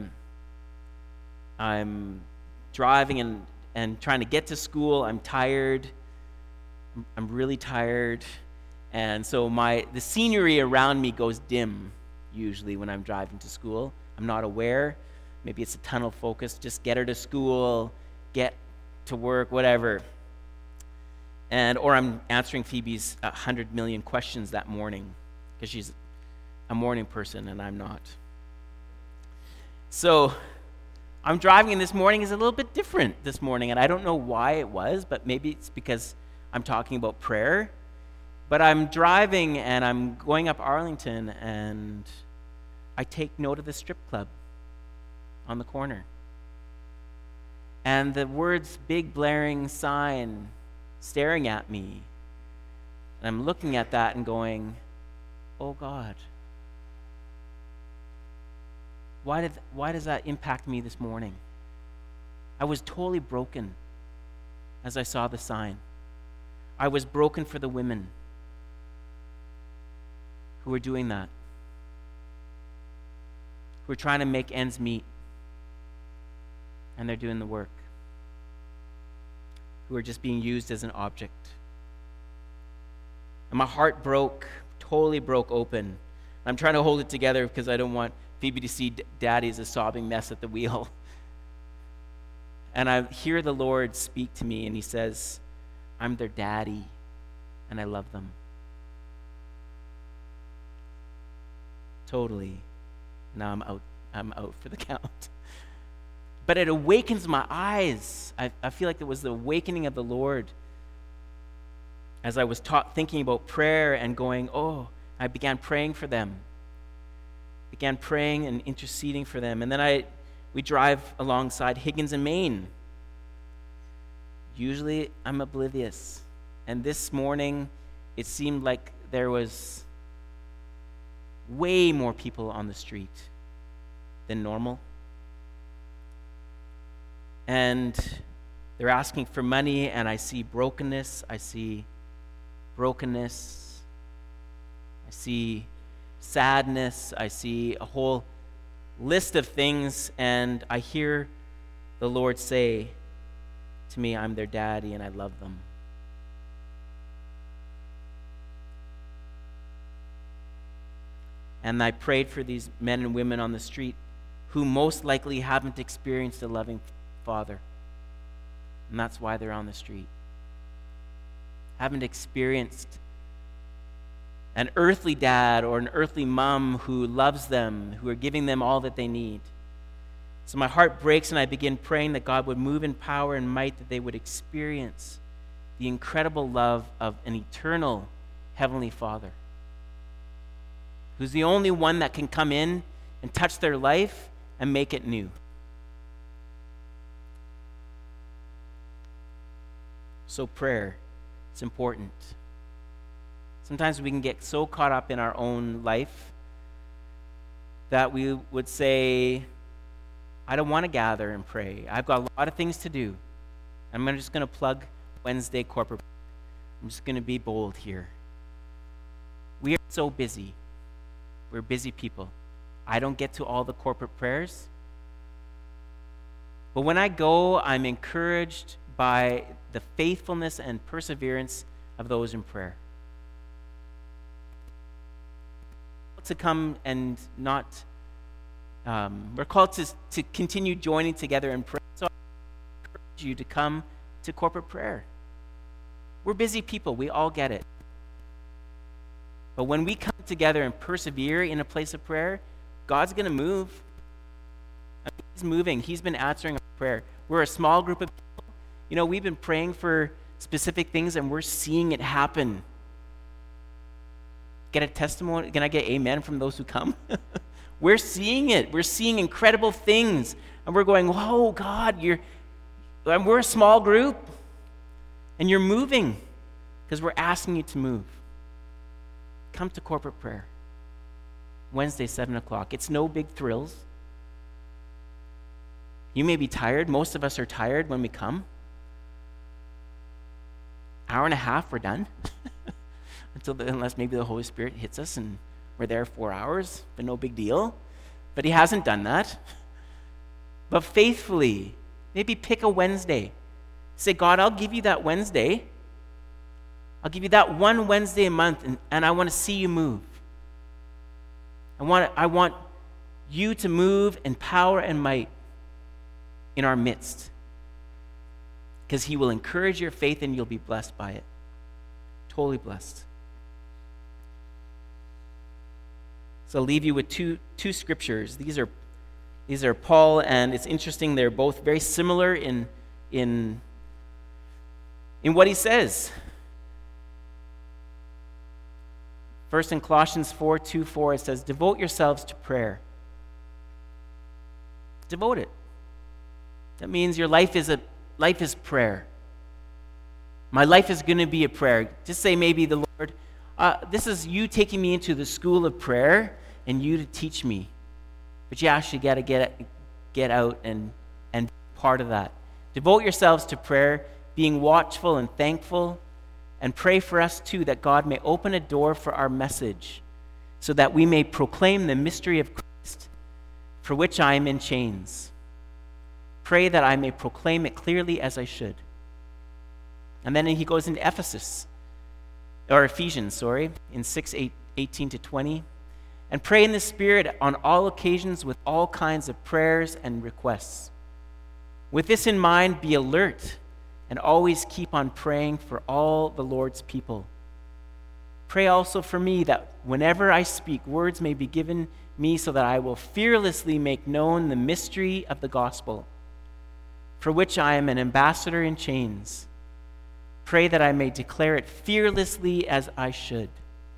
S1: I'm driving and trying to get to school. I'm tired. I'm really tired. And so the scenery around me goes dim, usually when I'm driving to school. I'm not aware. Maybe it's a tunnel focus. Just get her to school, get to work, whatever. Or I'm answering Phoebe's 100 million questions that morning, because she's a morning person and I'm not. So I'm driving, and this morning is a little bit different this morning, and I don't know why it was, but maybe it's because I'm talking about prayer. But I'm driving, and I'm going up Arlington, and I take note of the strip club on the corner. And the words, big blaring sign, staring at me. And I'm looking at that and going, oh God. Why does that impact me this morning? I was totally broken as I saw the sign. I was broken for the women who are doing that, who are trying to make ends meet, and they're doing the work, who are just being used as an object. And my heart totally broke open. I'm trying to hold it together because I don't want Phoebe to see Daddy as a sobbing mess at the wheel. And I hear the Lord speak to me, and he says, I'm their daddy, and I love them. Totally. Now I'm out for the count. But it awakens my eyes. I feel like it was the awakening of the Lord as I was thinking about prayer and going, I began praying for them. Began praying and interceding for them. And then we drive alongside Higgins and Maine. Usually I'm oblivious. And this morning it seemed like there was way more people on the street than normal. And they're asking for money, and I see brokenness. I see sadness. I see a whole list of things, and I hear the Lord say to me, I'm their daddy, and I love them. And I prayed for these men and women on the street who most likely haven't experienced a loving father. And that's why they're on the street. Haven't experienced an earthly dad or an earthly mom who loves them, who are giving them all that they need. So my heart breaks, and I begin praying that God would move in power and might, that they would experience the incredible love of an eternal Heavenly Father, who's the only one that can come in and touch their life and make it new. So prayer, it's important. Sometimes we can get so caught up in our own life that we would say, I don't want to gather and pray. I've got a lot of things to do. I'm just going to plug Wednesday corporate. I'm just going to be bold here. We are so busy. We're busy people. I don't get to all the corporate prayers. But when I go, I'm encouraged by the faithfulness and perseverance of those in prayer. To come and not, we're called to continue joining together in prayer. So I encourage you to come to corporate prayer. We're busy people. We all get it. But when we come together and persevere in a place of prayer, God's going to move. He's moving. He's been answering our prayer. We're a small group of people. You know, we've been praying for specific things, and we're seeing it happen. Get a testimony? Can I get amen from those who come? We're seeing it. We're seeing incredible things. And we're going, whoa, God, and we're a small group. And you're moving because we're asking you to move. Come to corporate prayer. Wednesday, 7 o'clock. It's no big thrills. You may be tired. Most of us are tired when we come. Hour and a half, we're done. Unless maybe the Holy Spirit hits us and we're there 4 hours, but no big deal. But he hasn't done that. But faithfully, maybe pick a Wednesday. Say, God, I'll give you that Wednesday. I'll give you that one Wednesday a month, and I want to see you move. I want you to move in power and might in our midst. Because he will encourage your faith and you'll be blessed by it. Totally blessed. So I'll leave you with two scriptures. These are Paul, and it's interesting, they're both very similar in what he says. First in Colossians 4:2-4, it says, devote yourselves to prayer. Devote it. That means your life is prayer. My life is going to be a prayer. Just say maybe the Lord, this is you taking me into the school of prayer and you to teach me. But you actually got to get out and be part of that. Devote yourselves to prayer, being watchful and thankful, and pray for us too that God may open a door for our message so that we may proclaim the mystery of Christ, for which I am in chains. Pray that I may proclaim it clearly as I should. And then he goes into Ephesians, in 6:18-20. And pray in the Spirit on all occasions with all kinds of prayers and requests. With this in mind, be alert and always keep on praying for all the Lord's people. Pray also for me that whenever I speak, words may be given me so that I will fearlessly make known the mystery of the gospel, for which I am an ambassador in chains. Pray that I may declare it fearlessly as I should.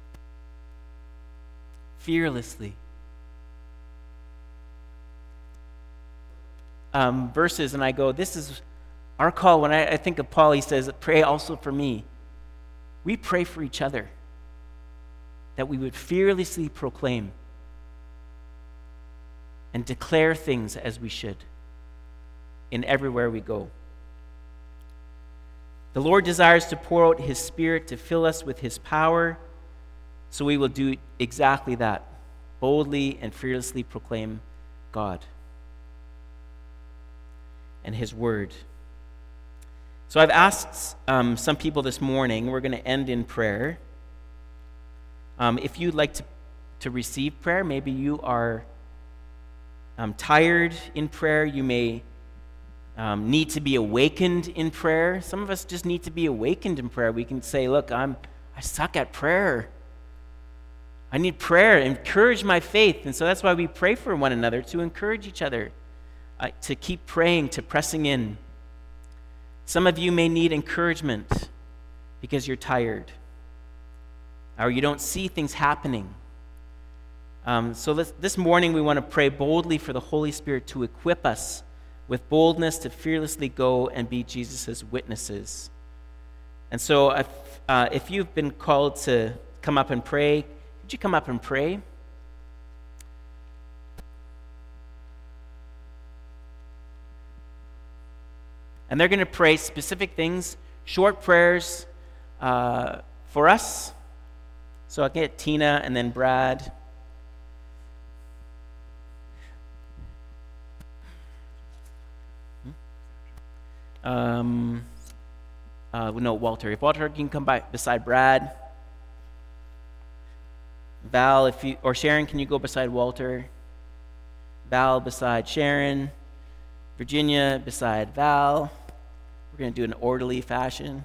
S1: Fearlessly. Verses, and I go, this is our call. When I think of Paul, he says, pray also for me. We pray for each other, that we would fearlessly proclaim and declare things as we should in everywhere we go. The Lord desires to pour out his Spirit to fill us with his power, so we will do exactly that, boldly and fearlessly proclaim God and his word. So I've asked some people this morning, we're going to end in prayer. If you'd like to receive prayer, maybe you are tired in prayer, you may need to be awakened in prayer. Some of us just need to be awakened in prayer. We can say, look, I suck at prayer. I need prayer, encourage my faith. And so that's why we pray for one another, to encourage each other, to keep praying, to pressing in. Some of you may need encouragement because you're tired or you don't see things happening. So this morning we want to pray boldly for the Holy Spirit to equip us with boldness to fearlessly go and be Jesus' witnesses. And so if you've been called to come up and pray, could you come up and pray? And they're going to pray specific things, short prayers for us. So I'll get Tina and then Brad. No, Walter. If Walter can come by beside Brad. Val, or Sharon, can you go beside Walter? Val beside Sharon. Virginia beside Val. We're going to do it in an orderly fashion.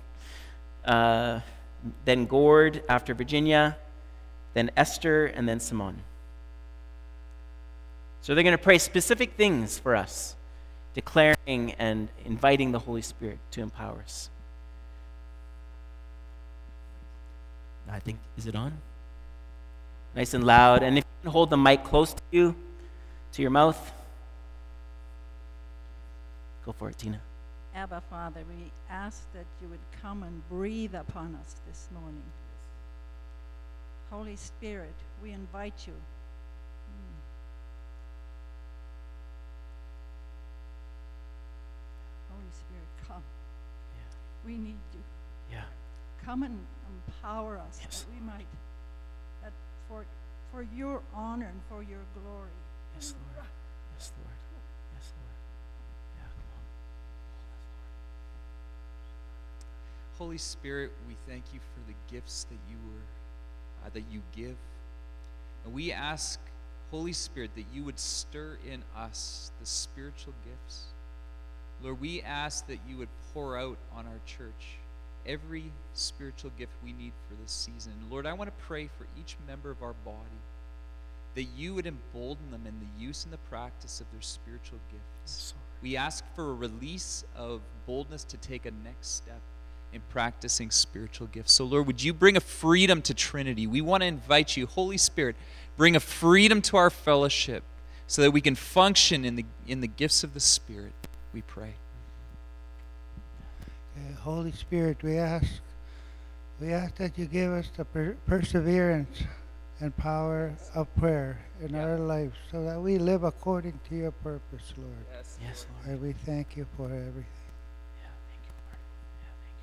S1: Then Gord after Virginia. Then Esther, and then Simone. So they're going to pray specific things for us, declaring and inviting the Holy Spirit to empower us. I think, is it on? Nice and loud. And if you can hold the mic close to you, to your mouth, go for it, Tina.
S5: Abba, Father, we ask that you would come and breathe upon us this morning. Holy Spirit, we invite you. Holy Spirit, come.
S1: Yeah.
S5: We need you.
S1: Yeah.
S5: Come and empower us
S1: Yes.
S5: that we might, that for your honor and for your glory.
S1: Yes, Lord. Yes, Lord. Yes, Lord. Yeah, come on.
S4: Holy Spirit, we thank you for the gifts that you give. And we ask, Holy Spirit, that you would stir in us the spiritual gifts. Lord, we ask that you would pour out on our church every spiritual gift we need for this season. Lord, I want to pray for each member of our body, that you would embolden them in the use and the practice of their spiritual gifts. We ask for a release of boldness to take a next step in practicing spiritual gifts. So, Lord, would you bring a freedom to Trinity? We want to invite you, Holy Spirit, bring a freedom to our fellowship so that we can function in the gifts of the Spirit, we pray.
S7: Holy Spirit, we ask that you give us the perseverance and power of prayer in our lives so that we live according to your purpose, Lord.
S4: Yes,
S1: Yes, Lord.
S7: And we thank you for everything.
S1: Yeah, thank you, Lord. Yeah, thank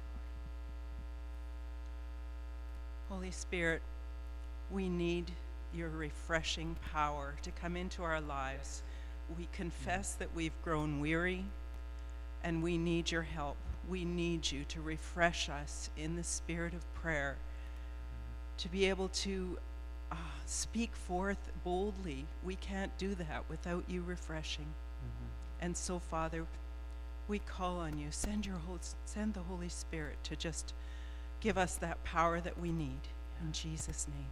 S1: you, Lord.
S8: Holy Spirit, we need your refreshing power to come into our lives. We confess that we've grown weary and we need your help. We need you to refresh us in the spirit of prayer, to be able to speak forth boldly. We can't do that without you refreshing. And so, Father, we call on you. Send the Holy Spirit to just give us that power that we need. In Jesus' name.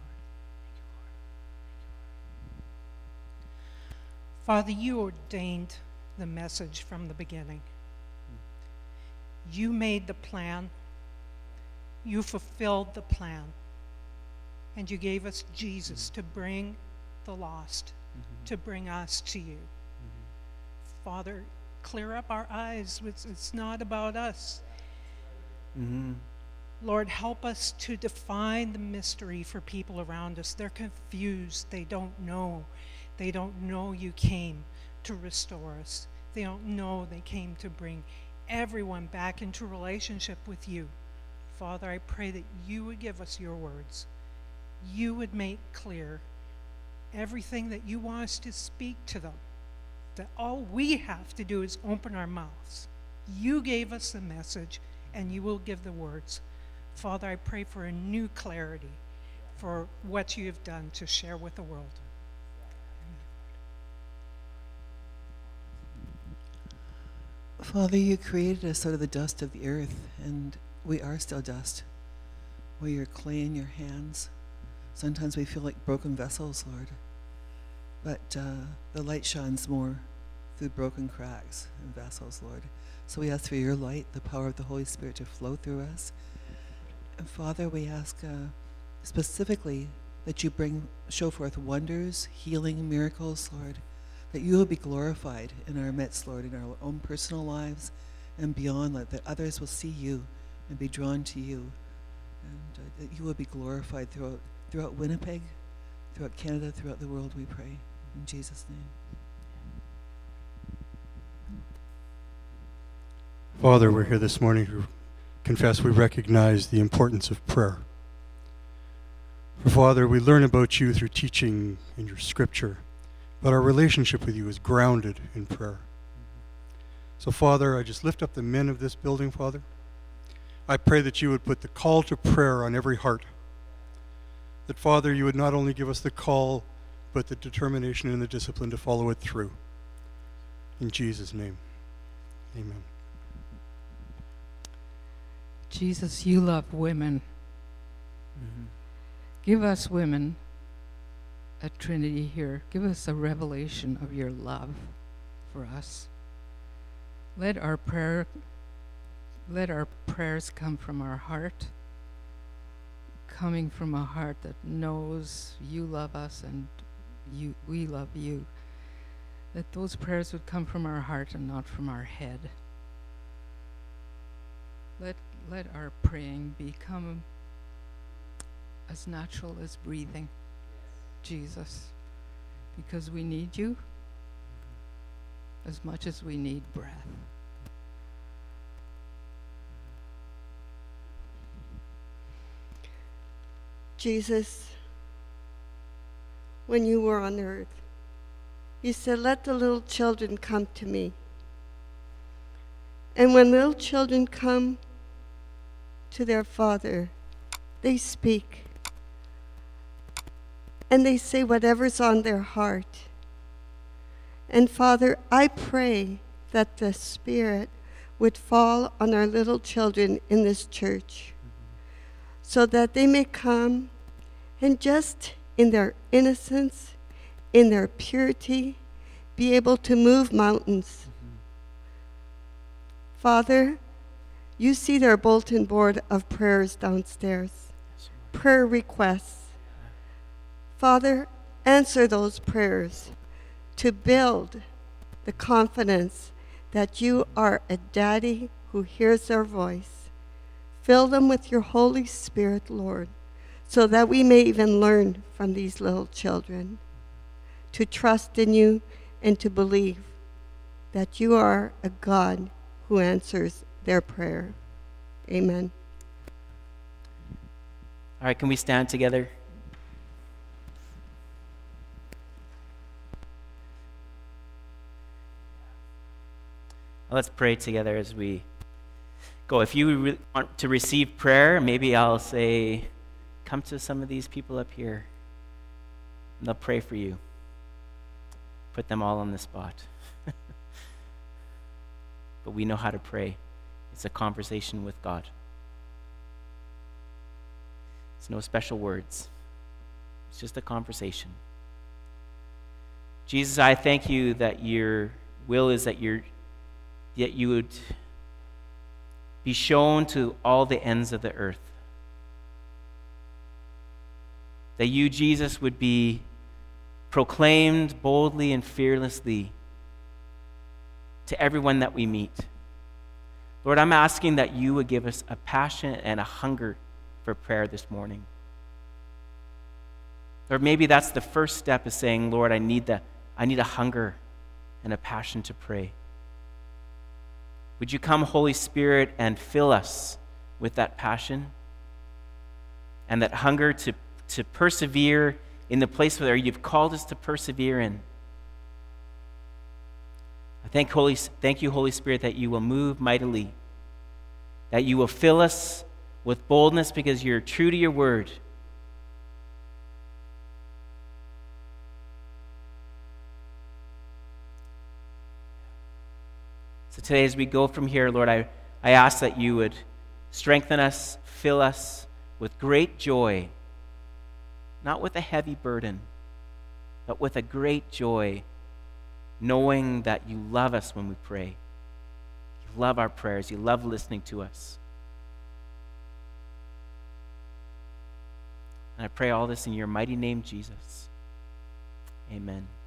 S9: Father, you ordained the message from the beginning. You made the plan. You fulfilled the plan. And you gave us Jesus to bring the lost, to bring us to you. Father, clear up our eyes. It's not about us. Lord, help us to define the mystery for people around us. They're confused. They don't know. They don't know you came to restore us. They don't know they came to bring everyone back into relationship with you. Father, I pray that you would give us your words. You would make clear everything that you want us to speak to them. That all we have to do is open our mouths. You gave us the message, and you will give the words. Father, I pray for a new clarity for what you have done to share with the world.
S10: Father, you created us out of the dust of the earth, and we are still dust. We are clay in your hands. Sometimes we feel like broken vessels, Lord. But the light shines more through broken cracks and vessels, Lord. So we ask for your light, the power of the Holy Spirit to flow through us. And Father, we ask specifically that you show forth wonders, healing, miracles, Lord. That you will be glorified in our midst, Lord, in our own personal lives and beyond, that others will see you and be drawn to you. And that you will be glorified throughout Winnipeg, throughout Canada, throughout the world, we pray. In Jesus' name.
S11: Father, we're here this morning to confess we recognize the importance of prayer. For Father, we learn about you through teaching in your scripture, but our relationship with you is grounded in prayer. So Father, I just lift up the men of this building, Father. I pray that you would put the call to prayer on every heart. That Father, you would not only give us the call, but the determination and the discipline to follow it through. In Jesus' name, amen.
S12: Jesus, you love women. Give us women at Trinity here, give us a revelation of your love for us. Let our prayers come from our heart, coming from a heart that knows you love us and we love you. That those prayers would come from our heart and not from our head. Let our praying become as natural as breathing, Jesus, because we need you as much as we need breath.
S2: Jesus, when you were on earth, you said, let the little children come to me. And when little children come to their Father, they speak. And they say whatever's on their heart. And Father, I pray that the Spirit would fall on our little children in this church, so that they may come and just in their innocence, in their purity, be able to move mountains. Father, you see their bulletin board of prayers downstairs, prayer requests. Father, answer those prayers to build the confidence that you are a daddy who hears their voice. Fill them with your Holy Spirit, Lord, so that we may even learn from these little children to trust in you and to believe that you are a God who answers their prayer. Amen.
S1: All right, can we stand together? Let's pray together as we go. If you want to receive prayer, maybe I'll say, come to some of these people up here, and they'll pray for you. Put them all on the spot. But we know how to pray. It's a conversation with God. It's no special words. It's just a conversation. Jesus, I thank you that your will is that you would be shown to all the ends of the earth. That you, Jesus, would be proclaimed boldly and fearlessly to everyone that we meet. Lord, I'm asking that you would give us a passion and a hunger for prayer this morning. Or maybe that's the first step, is saying, Lord, I need a hunger and a passion to pray. Would you come, Holy Spirit, and fill us with that passion and that hunger to persevere in the place where you've called us to persevere in. I thank you, Holy Spirit, that you will move mightily, that you will fill us with boldness because you're true to your word. So today as we go from here, Lord, I ask that you would strengthen us, fill us with great joy, not with a heavy burden, but with a great joy, knowing that you love us when we pray. You love our prayers. You love listening to us. And I pray all this in your mighty name, Jesus. Amen.